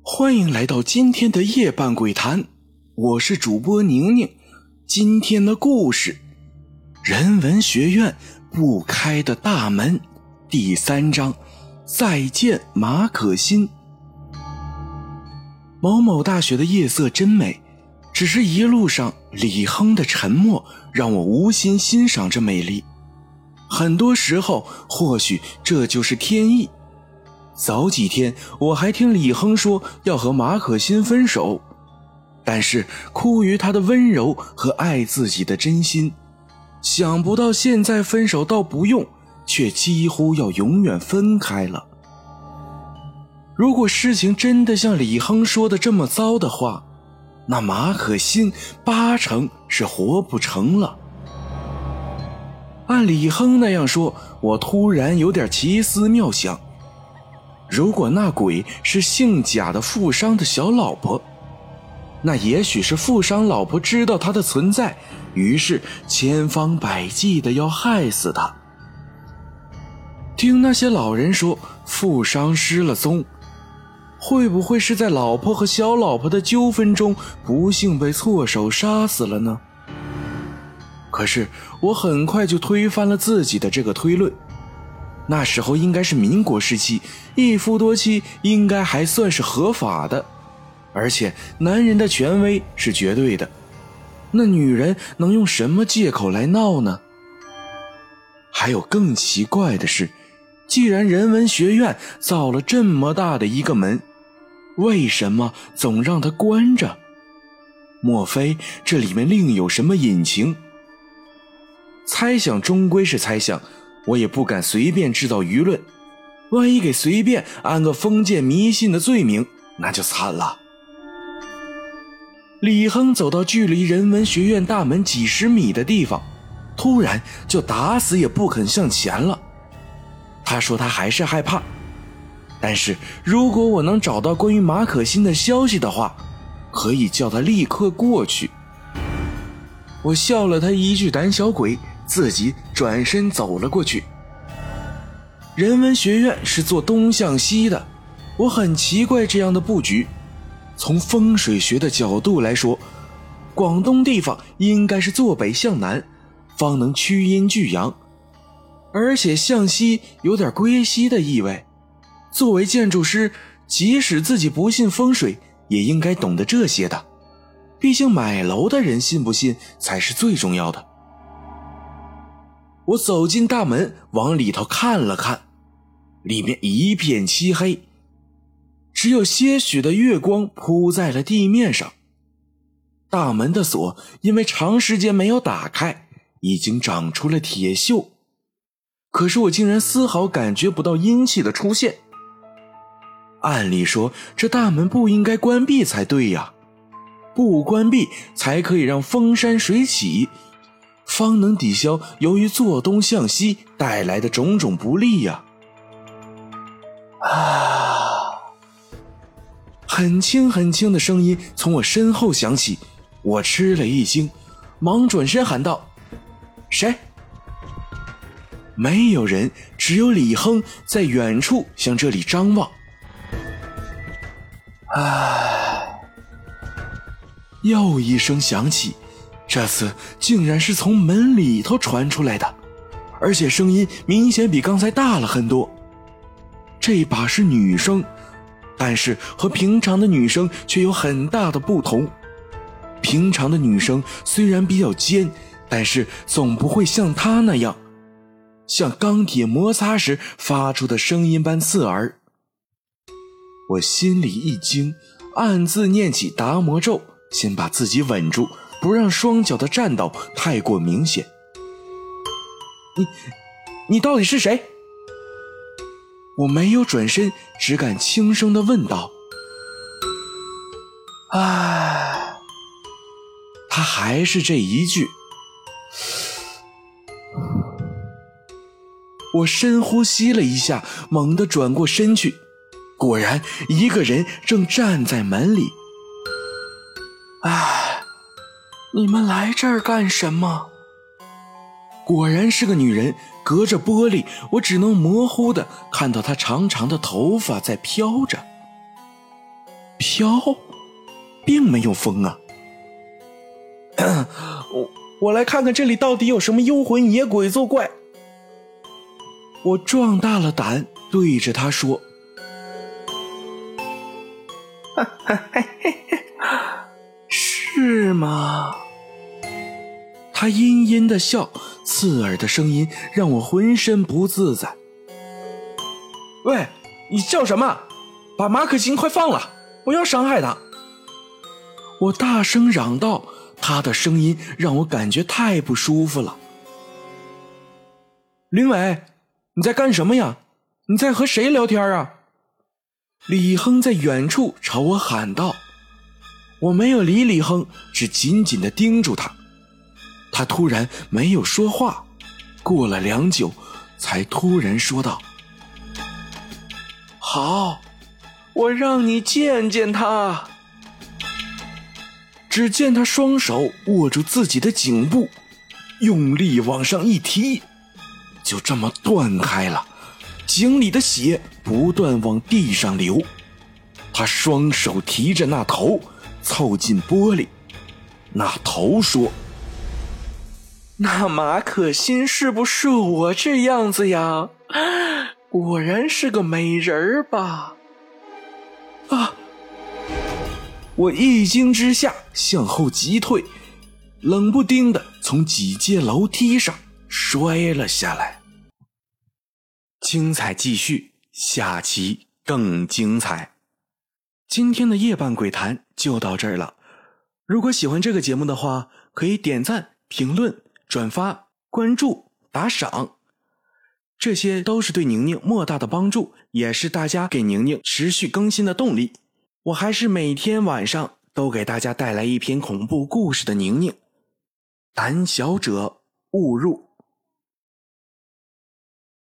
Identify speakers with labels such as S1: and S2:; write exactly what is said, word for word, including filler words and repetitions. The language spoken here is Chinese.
S1: 欢迎来到今天的夜半鬼谈，我是主播宁宁。今天的故事，人文学院不开的大门，第三章，再见马可欣。某某大学的夜色真美，只是一路上李亨的沉默让我无心欣赏这美丽。很多时候，或许这就是天意。早几天我还听李亨说要和马可欣分手，但是哭于他的温柔和爱自己的真心，想不到现在分手倒不用，却几乎要永远分开了。如果事情真的像李亨说的这么糟的话，那马可欣八成是活不成了。按李亨那样说，我突然有点奇思妙想，如果那鬼是姓贾的富商的小老婆，那也许是富商老婆知道他的存在，于是千方百计的要害死他。听那些老人说富商失了踪，会不会是在老婆和小老婆的纠纷中不幸被错手杀死了呢？可是我很快就推翻了自己的这个推论。那时候应该是民国时期，一夫多妻应该还算是合法的，而且男人的权威是绝对的，那女人能用什么借口来闹呢？还有更奇怪的是，既然人文学院造了这么大的一个门，为什么总让它关着？莫非这里面另有什么隐情？猜想终归是猜想，我也不敢随便制造舆论，万一给随便安个封建迷信的罪名，那就惨了。李亨走到距离人文学院大门几十米的地方，突然就打死也不肯向前了。他说他还是害怕，但是如果我能找到关于马可欣的消息的话，可以叫他立刻过去。我笑了他一句胆小鬼，自己转身走了过去。人文学院是做东向西的，我很奇怪这样的布局。从风水学的角度来说，广东地方应该是坐北向南，方能趋阴聚阳，而且向西有点归西的意味。作为建筑师，即使自己不信风水，也应该懂得这些的，毕竟买楼的人信不信才是最重要的。我走进大门，往里头看了看，里面一片漆黑，只有些许的月光铺在了地面上。大门的锁因为长时间没有打开，已经长出了铁锈，可是我竟然丝毫感觉不到阴气的出现。按理说这大门不应该关闭才对呀，不关闭才可以让风山水起，方能抵消由于坐东向西带来的种种不利呀。啊！很轻很轻的声音从我身后响起，我吃了一惊，忙转身喊道：谁？没有人，只有李亨在远处向这里张望。唉，又一声响起，这次竟然是从门里头传出来的，而且声音明显比刚才大了很多。这把是女声，但是和平常的女声却有很大的不同。平常的女声虽然比较尖，但是总不会像她那样，像钢铁摩擦时发出的声音般刺耳。我心里一惊，暗自念起达摩咒，先把自己稳住，不让双脚的颤抖太过明显。你你到底是谁？我没有转身，只敢轻声地问道。唉，他还是这一句。我深呼吸了一下，猛地转过身去，果然一个人正站在门里。唉，你们来这儿干什么？果然是个女人，隔着玻璃，我只能模糊地看到她长长的头发在飘着。 飘，并没有风啊。我我来看看这里到底有什么幽魂野鬼作怪。我壮大了胆，对着他说：是吗？他阴阴的笑，刺耳的声音让我浑身不自在。喂，你叫什么？把马可欣快放了，不要伤害他！我大声嚷道，他的声音让我感觉太不舒服了。林伟，你在干什么呀？你在和谁聊天啊？李亨在远处朝我喊道。我没有理李亨，只紧紧地盯住他。他突然没有说话，过了良久才突然说道：好，我让你见见他。只见他双手握住自己的颈部，用力往上一提，就这么断开了，井里的血不断往地上流。他双手提着那头凑近玻璃，那头说：那马可欣是不是我这样子呀？果然是个美人儿吧？啊！我一惊之下向后急退，冷不丁的从几阶楼梯上摔了下来。精彩继续，下期更精彩。今天的夜半鬼谈就到这儿了。如果喜欢这个节目的话，可以点赞、评论、转发、关注、打赏，这些都是对宁宁莫大的帮助，也是大家给宁宁持续更新的动力。我还是每天晚上都给大家带来一篇恐怖故事的宁宁，胆小者勿入。